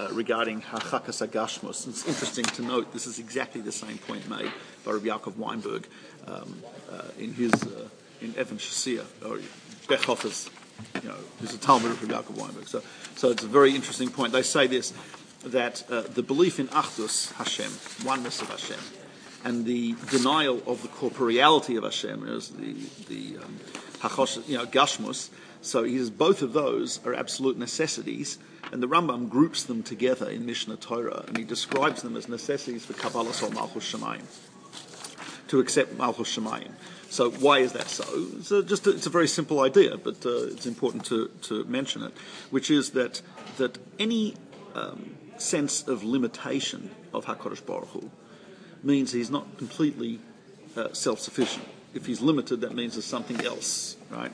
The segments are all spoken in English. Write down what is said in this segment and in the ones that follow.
regarding Hachakas Agashmus. It's interesting to note this is exactly the same point made by Rabbi Yaakov Weinberg in his in Evan Shasia, or Bechhofer's, who's a Talmud of Rabbi Yaakov Weinberg. So it's a very interesting point. They say this, that the belief in Achdus Hashem, oneness of Hashem, and the denial of the corporeality of Hashem, as the Gashmus. So he says both of those are absolute necessities, and the Rambam groups them together in Mishnah Torah, and he describes them as necessities for Kabbalah Sol Malchus Shemayim, to accept Malchus Shemayim. So why is that so? It's a very simple idea, but it's important to mention it, which is that any sense of limitation of HaKadosh Baruch Hu means he's not completely self-sufficient. If he's limited, that means there's something else, right?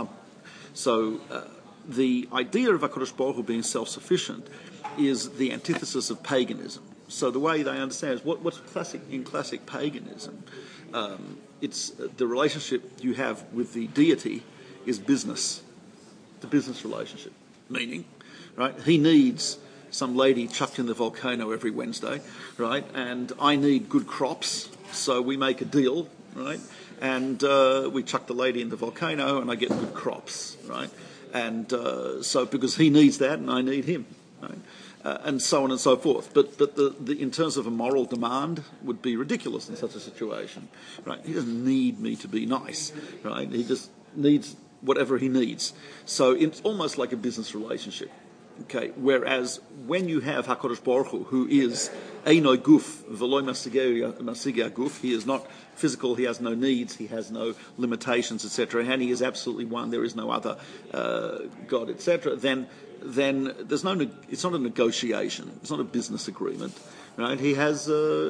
So the idea of HaKadosh Baruch Hu being self-sufficient is the antithesis of paganism. So the way they understand is what's classic paganism. It's the relationship you have with the deity is business. It's a business relationship, meaning, right? He needs some lady chucked in the volcano every Wednesday, right? And I need good crops, so we make a deal, right? And we chuck the lady in the volcano, and I get good crops, right? And so because he needs that, and I need him, right? And so on and so forth. But the in terms of a moral demand would be ridiculous in such a situation, right? He doesn't need me to be nice, right? He just needs whatever he needs. So it's almost like a business relationship. Okay, whereas when you have HaKadosh Baruch Hu, who is Einoi Guf, V'loi Masigei Guf, he is not physical, he has no needs, he has no limitations, etc., and he is absolutely one, there is no other God, etc., then there's no, it's not a negotiation, it's not a business agreement, right? He has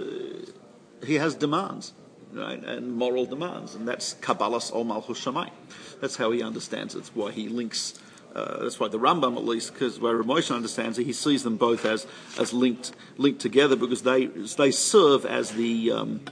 demands, right, and moral demands, and that's Kabbalas Ol Malchus Shamayim. That's how he understands it. That's why he links. That's why the Rambam, at least, because where Rav Moshe understands it, he sees them both as linked together, because they serve as the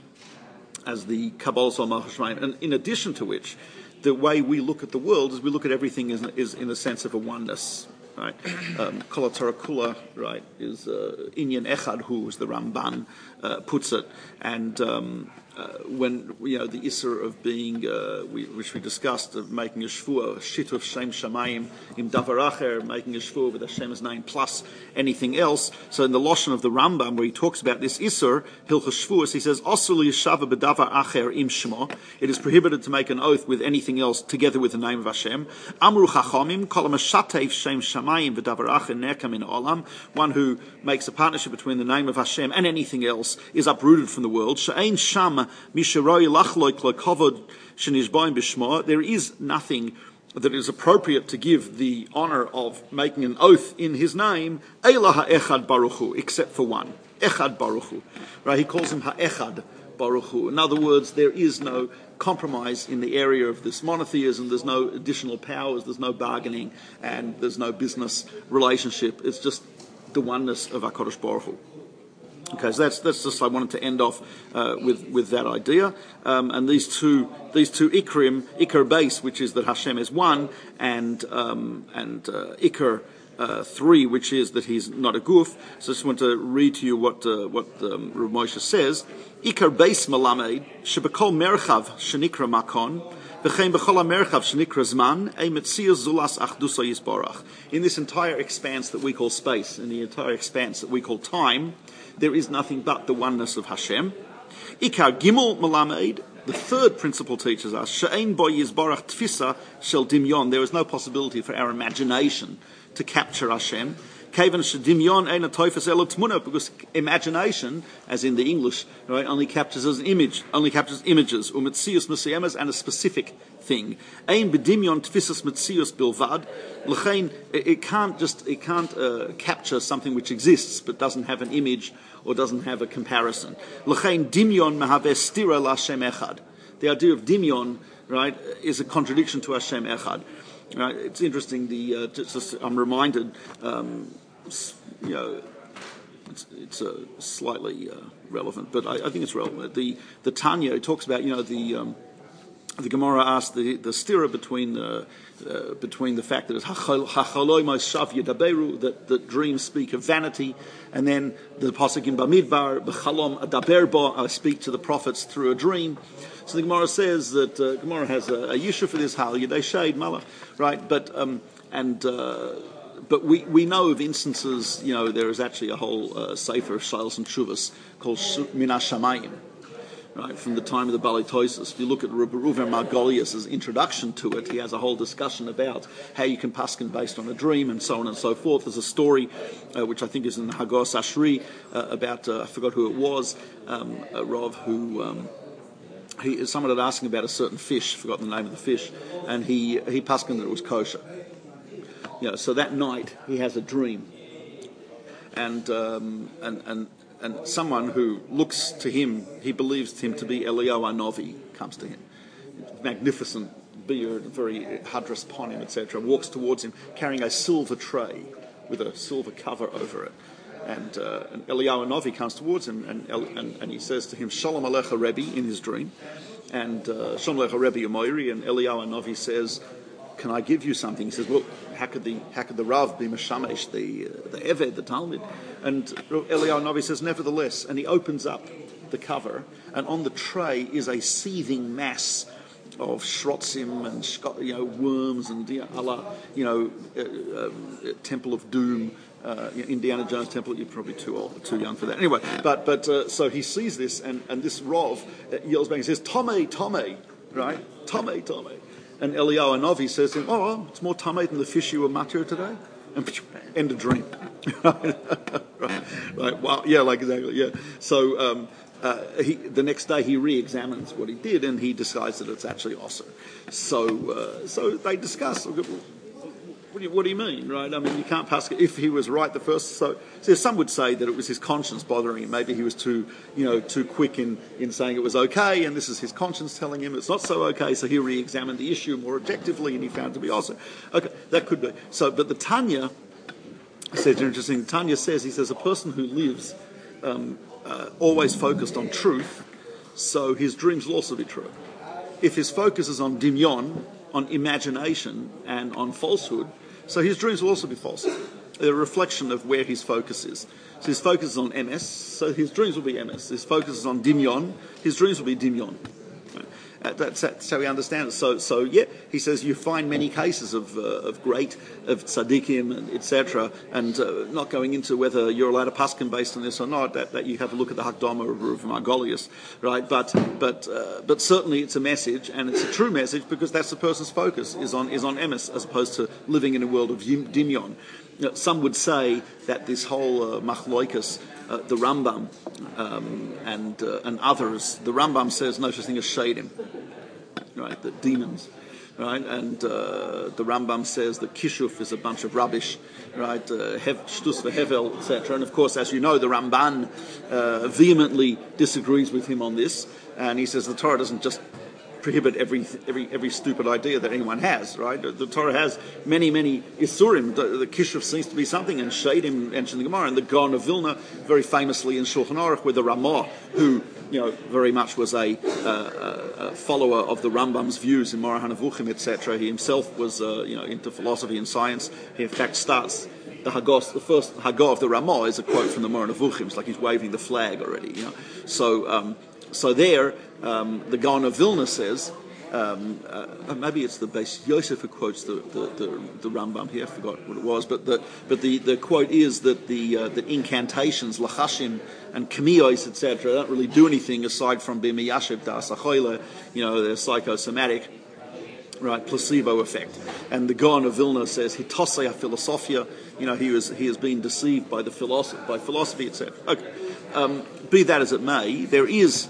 Kabbalah Sol Malchus Shemayim. And in addition to which, the way we look at the world is we look at everything is in the sense of a oneness. Right, Kol HaTorah Kula, right, is Inyan Echad Hu, as the Ramban puts it, and when the Isser of being, which we discussed, of making a shvuah, Shituf Shem Shamayim im Davar Acher, making a shvuah with Hashem's name plus anything else. So in the Lashon of the Rambam, where he talks about this Isser, Hilchos Shvuos, he says, Asur Yeshava b'Davar Acher im Shmo. It is prohibited to make an oath with anything else together with the name of Hashem. Amru Chachamim Kol HaMashatev Shem Shamayim v'Davar Acher Nerka min Olam. One who makes a partnership between the name of Hashem and anything else is uprooted from the world. She'ein Sham there is nothing that is appropriate to give the honor of making an oath in his name, Echad Baruch Hu, except for one, Echad Baruch Hu. Right? He calls him Ha'echad Baruch Hu. In other words, there is no compromise in the area of this monotheism. There's no additional powers, there's no bargaining, and there's no business relationship. It's just the oneness of HaKadosh Baruch Hu. Okay, so that's just, I wanted to end off with that idea. And these two Ikar base, which is that Hashem is one, and Ikar 3, which is that he's not a guf. So I just want to read to you what Rav Moshe says. Ikar base malamed shebekol merchav shenikra makon. In this entire expanse that we call space, in the entire expanse that we call time, there is nothing but the oneness of Hashem. Ikar Gimel Malamed, the third principle teaches us, She'ein bo yizbarach tfisa shel dimyon. There is no possibility for our imagination to capture Hashem. Because imagination, as in the English, right, only captures an image, only captures images, umetzius mesiemas, and a specific thing. Ein bedimyon tfisas metzius bilvad. It can't capture something which exists but doesn't have an image or doesn't have a comparison. L'chein dimyon mehaveh stira l'Hashem echad. The idea of dimyon, right, is a contradiction to Hashem echad. Right, it's interesting. I'm reminded. It's slightly relevant, but I think it's relevant. The Tanya talks about the the Gemara asked the stira between the fact that it's that dreams speak of vanity, and then the pasuk in Bamidbar, b'chalom adaber bo, I speak to the prophets through a dream. So the Gemara says that Gemara has a yishuv for this hal yedei shade mala, right? But we know of instances. There is actually a whole sefer of Shailos and Shuvas called Minas Shamayim. Right, from the time of the Bali Toisus. If you look at Rabbi Reuven Margolius' introduction to it, he has a whole discussion about how you can paskin based on a dream and so on and so forth. There's a story, which I think is in Hagos Ashri, about, I forgot who it was, a Rav who... someone had asked him about a certain fish, forgotten the name of the fish, and he paskin that it was kosher. So that night he has a dream, and someone who looks to him, he believes him to be Eliyahu Hanavi, comes to him. Magnificent beard, very hadras upon him, etc. Walks towards him carrying a silver tray with a silver cover over it. And Eliyahu Hanavi comes towards him and he says to him, Shalom Alecha Rebbe, in his dream. And Shalom Alecha Rebbe Yomoiri, and Eliyahu Hanavi says, can I give you something? He says, well, how could the Rav be Meshamesh, the Eved, the Talmud? And Eliyahu Hanavi says, nevertheless, and he opens up the cover, and on the tray is a seething mass of shrotzim and worms and Temple of Doom, Indiana Jones Temple. You're probably too young for that. Anyway, but so he sees this, and this Rav yells back and says, Tomei, right? Tomei. And Eliyahu Hanavi says to him, oh, it's more tamei than the fish you were matir today. And end of dream. right. Wow. Yeah, exactly. Yeah. So the next day he re-examines what he did, and he decides that it's actually osir. So they discuss. What do you mean, right? I mean, you can't pass if he was right the first. So some would say that it was his conscience bothering him. Maybe he was too quick in saying it was okay, and this is his conscience telling him it's not so okay. So he re-examined the issue more objectively, and he found it to be also okay. That could be so. But the Tanya says interesting. Tanya says a person who lives always focused on truth, so his dreams will also be true. If his focus is on dimyon, on imagination, and on falsehood, so his dreams will also be false. They're a reflection of where his focus is. So his focus is on MS, so his dreams will be MS. His focus is on dimyon, his dreams will be dimyon. That's how we understand it. So yeah, he says you find many cases of tzaddikim and etc. And not going into whether you're allowed to paskin based on this or not. That you have to look at the Hakdama of Margolius, right? But certainly it's a message, and it's a true message because that's the person's focus is on emes as opposed to living in a world of dimyon. Some would say that this whole machloikas, the Rambam and others, the Rambam says no such thing as shadim, right? The demons, right? And the Rambam says that kishuf is a bunch of rubbish, right? Shtus v'hevel, etc. And of course, as you know, the Ramban vehemently disagrees with him on this, and he says the Torah doesn't just prohibit every stupid idea that anyone has, right? The Torah has many isurim. The kishuf seems to be something, and shadim mentioned in the Gemara, and the Gaon of Vilna, very famously in Shulchan Aruch, with the Ramah, who very much was a follower of the Rambam's views in Moreh HaNevuchim, etc. He himself was into philosophy and science. He in fact starts the Hagos. The first Hagah of the Ramah is a quote from the Moreh HaNevuchim. It's like he's waving the flag already. So there, the Gaon of Vilna says, maybe it's the Beis Yosef who quotes the Rambam here. I forgot what it was, but the quote is that the incantations, lachashim and kamiyos, etc., don't really do anything aside from being miyashiv das achoyle. They're psychosomatic, right? Placebo effect. And the Gaon of Vilna says hitosei philosophia. He has been deceived by philosophy, etc. Okay. Be that as it may, there is.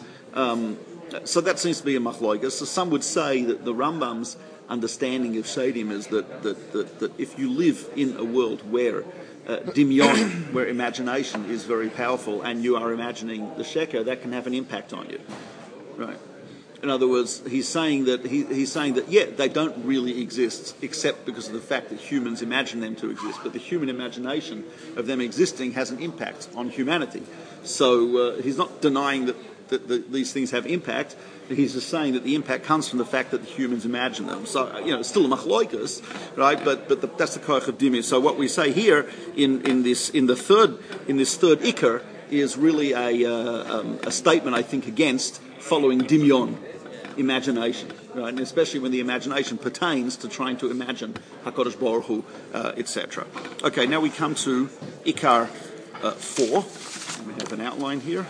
So that seems to be a machloikas. So some would say that the Rambam's understanding of shadim is that if you live in a world where dimyon, where imagination is very powerful, and you are imagining the sheker, that can have an impact on you, right? In other words, he's saying that they don't really exist except because of the fact that humans imagine them to exist. But the human imagination of them existing has an impact on humanity. So he's not denying that these things have impact. He's just saying that the impact comes from the fact that the humans imagine them. So, it's still a machloikus, right? But that's the koach of dimya. So what we say here in this third ikar is really a statement, I think, against following dimyon, imagination, right? And especially when the imagination pertains to trying to imagine HaKadosh Baruch Hu, etc. Okay, now we come to ikar 4. We have an outline here.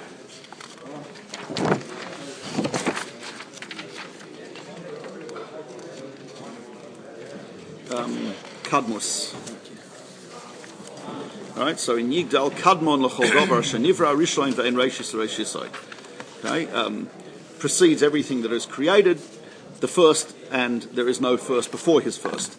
Kadmus. All right, so in Yigdal, Kadmon l'chol davar shenivra rishon ve'en reishis reishisai. Okay, precedes everything that is created, the first, and there is no first before his first.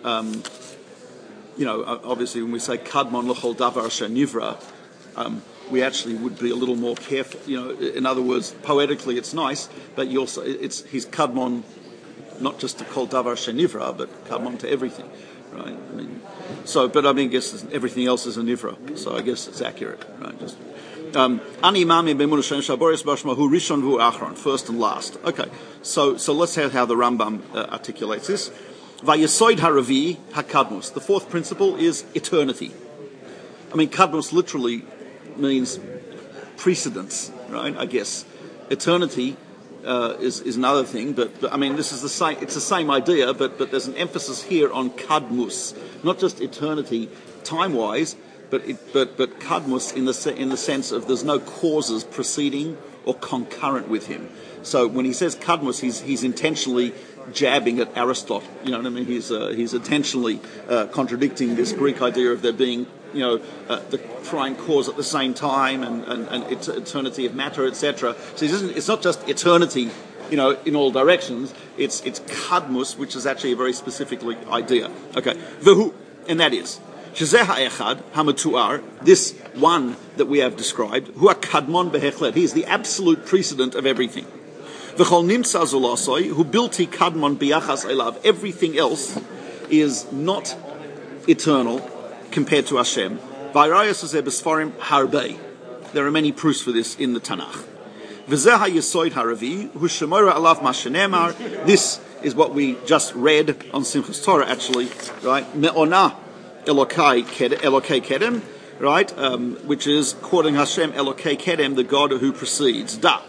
Obviously, when we say Kadmon l'chol davar shenivra, we actually would be a little more careful. In other words, poetically, it's nice, but he's Kadmon, not just to call davar shenivra, but Kadmon to everything. Right. I guess everything else is a nivra. So I guess it's accurate. Right. Just ani mami b'emunah shem shaboris b'shma hu rishon v'hu achron, first and last. Okay. So let's see how the Rambam articulates this. Vayesoid haravi hakadmus. The fourth principle is eternity. Kadmus literally means precedence. Right. I guess eternity is another thing, but this is the same. It's the same idea, but there's an emphasis here on kadmus, not just eternity, time-wise, but kadmus in the sense of there's no causes preceding or concurrent with him. So when he says kadmus, he's intentionally jabbing at Aristotle. You know what I mean? He's intentionally contradicting this Greek idea of there being the prime cause at the same time and it's eternity of matter, etc. So it's not just eternity, in all directions. It's kadmus, which is actually a very specific idea. Okay, v'hu, and that is shezeh ha'echad hamatuar, this one that we have described, hu kadmon behechlet. He is the absolute precedent of everything. V'chol nimtza zolasoi hu bilti kadmon biyachas elav. Everything else is not eternal compared to Hashem. There are many proofs for this in the Tanakh. This is what we just read on Simchas Torah, actually, right? Me'ona Elokei Kedem, right? Which is quoting Hashem Elokei Kedem, the God who precedes. Da.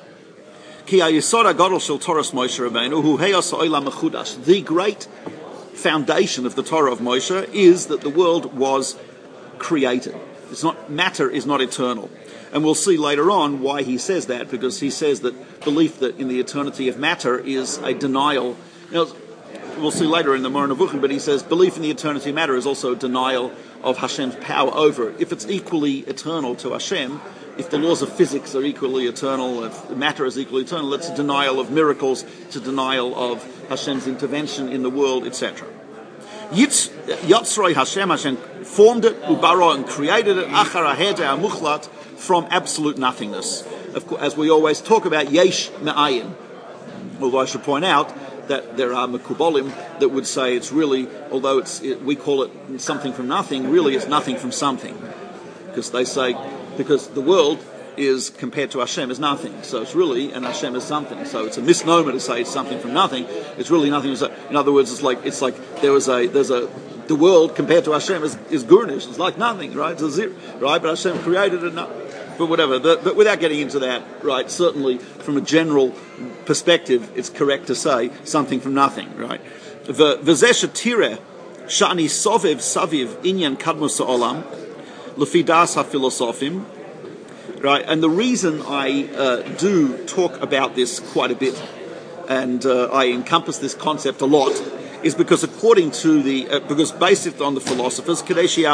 The great foundation of the Torah of Moshe is that the world was created. Matter is not eternal. And we'll see later on why he says that, because he says that belief that in the eternity of matter is a denial. We'll see later in the Moreh Nevuchim, but he says belief in the eternity of matter is also a denial of Hashem's power over it. If it's equally eternal to Hashem, if the laws of physics are equally eternal, if matter is equally eternal, that's a denial of miracles, it's a denial of Hashem's intervention in the world, etc. Yatzroi Hashem formed it, ubaro, and created it, achar ha'heder muchlat, from absolute nothingness. Of course, as we always talk about, yesh me'ayin. Although I should point out that there are mekubolim that would say it's really, although we call it something from nothing, really it's nothing from something. Because they say, because the world is, compared to Hashem, is nothing. So it's really, and Hashem is something. So it's a misnomer to say it's something from nothing. It's really nothing. In other words, it's like the world compared to Hashem is gurnish. It's like nothing, right? It's a zero, right? But Hashem created it. But whatever. But without getting into that, right? Certainly, from a general perspective, it's correct to say something from nothing, right? V'zeh shetire shani sovev saviv inyan kadmus ha'olam lefi das ha'filosofim. Right, and the reason I do talk about this quite a bit, and I encompass this concept a lot, is because according to because based on the philosophers,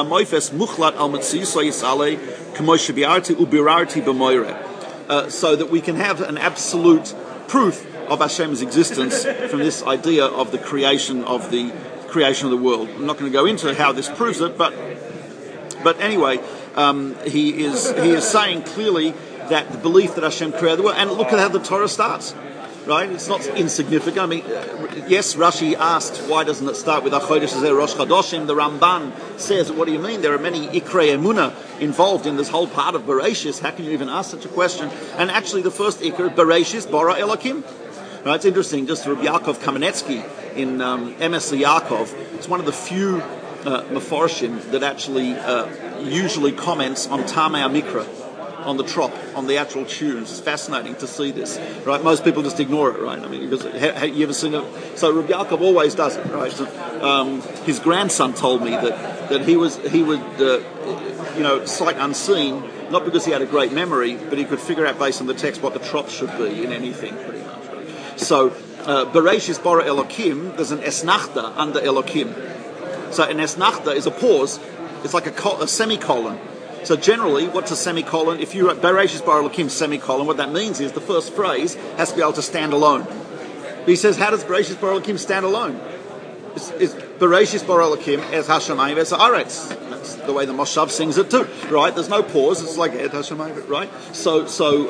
so that we can have an absolute proof of Hashem's existence from this idea of the creation of the world. I'm not going to go into how this proves it, but anyway. He is saying clearly that the belief that Hashem created the world, and look at how the Torah starts. right? It's not insignificant. I mean, yes, Rashi asked, why doesn't it start with Achodesh Hazeh Rosh Chodoshim? The Ramban says, what do you mean? There are many Ikrei Emunah involved in this whole part of Bereshis. How can you even ask such a question? And actually, the first Ikr, Bereshis, Bara Elokim. Right, it's interesting, just Rabbi Yaakov Kamenetsky in Emes Yaakov, it's one of the few Mefarshim that actually usually comments on Tamei Mikra, on the trop, on the actual tunes. It's fascinating to see this, right? Most people just ignore it, right? I mean, because have you ever seen it? So Rabbi Yaakov always does it, right? So, his grandson told me that he would sight unseen, not because he had a great memory, but he could figure out based on the text what the trop should be in anything, pretty much. Right? So Bereshis bara Elokim, there's an esnachta under Elokim. So an esnachta is a pause. It's like a semicolon. So generally, what's a semicolon? If you write Bereshis bara Elokim semicolon, what that means is the first phrase has to be able to stand alone. But he says, how does Bereshis bara Elokim stand alone? Is Bereshis bara Elokim es Hashemayim es Haaretz. That's the way the Moshav sings it too, right? There's no pause. It's like et Hashemayim, right? So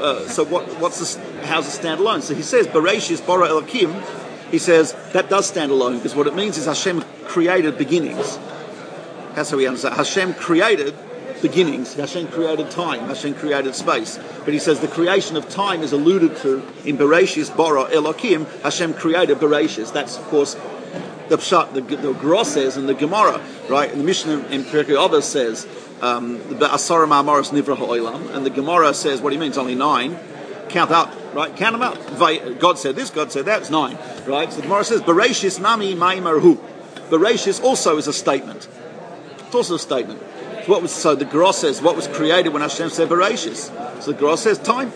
what's this? How's it stand alone? So he says Bereshis bara Elokim. He says that does stand alone because what it means is Hashem created beginnings. That's how we understand. Hashem created beginnings. Hashem created time. Hashem created space. But he says the creation of time is alluded to in Bereshis bara Elokim. Hashem created Bereshis. That's of course the Pshat, the Gra says, and the Gemara, right? And the Mishnah in Pirkei Avos says, the Asara Ma'amaros Nivra Ha'olam, and the Gemara says, what do you mean? It's only 9. Count up, right? Count them up. God said this, God said that, it's 9, right? So the Gemara says, Bereshis Nami Maimarhu. Bereshis also is a statement. It's also a statement. So the Gra says, what was created when Hashem said Bereshis? So the Gra says, time.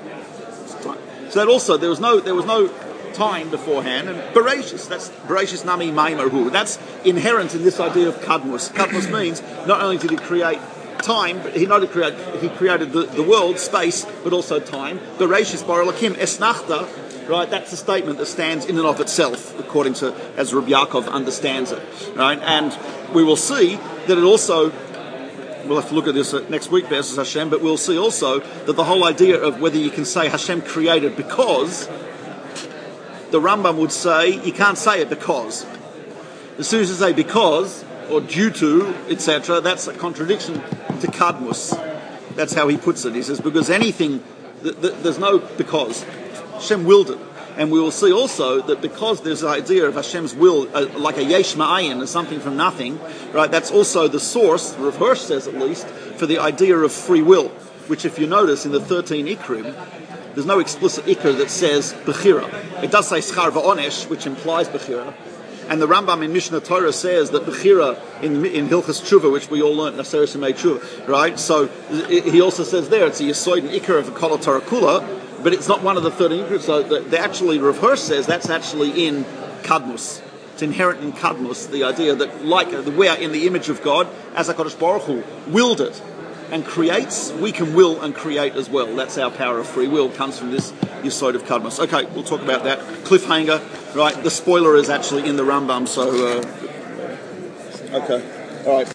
So that also, there was no time beforehand, and Bereshis, that's Bereshis Nami Maimarhu. That's inherent in this idea of Kadmus. Kadmus means not only did he create time, but he created the world, space, but also time. Bereshis bara Elokim esnachta, right? That's a statement that stands in and of itself, according to as Rabbi Yaakov understands it, right? And we will see that it also. We'll have to look at this next week, Be'ezus Hashem, but we'll see also that the whole idea of whether you can say Hashem created because. The Rambam would say, you can't say it because. As soon as you say because, or due to, etc., that's a contradiction to Kadmus. That's how he puts it. He says, because anything, there's no because. Hashem willed it. And we will see also that because there's the idea of Hashem's will, like a yesh ma'ayin, or something from nothing, right, that's also the source, Rav Hirsch says at least, for the idea of free will, which if you notice in the 13 Ikrim, there's no explicit ikr that says bechira. It does say schar va'onesh, which implies bechira. And the Rambam in Mishnah Torah says that bechira in Hilchas Tshuva, which we all learned in Aseret Shemei Tshuva, right? So he also says there it's a yisoid and ikr of Kol Torah Kula, but it's not one of the 13 ikr. So the actually Rav Hirsch says that's actually in Kadmus. It's inherent in Kadmus, the idea that like we are in the image of God, as HaKadosh Baruch Hu willed it and creates, we can will and create as well. That's our power of free will, comes from this Yesod of Kadmos. Okay, we'll talk about that. Cliffhanger, right? The spoiler is actually in the Rambam, so... okay, all right.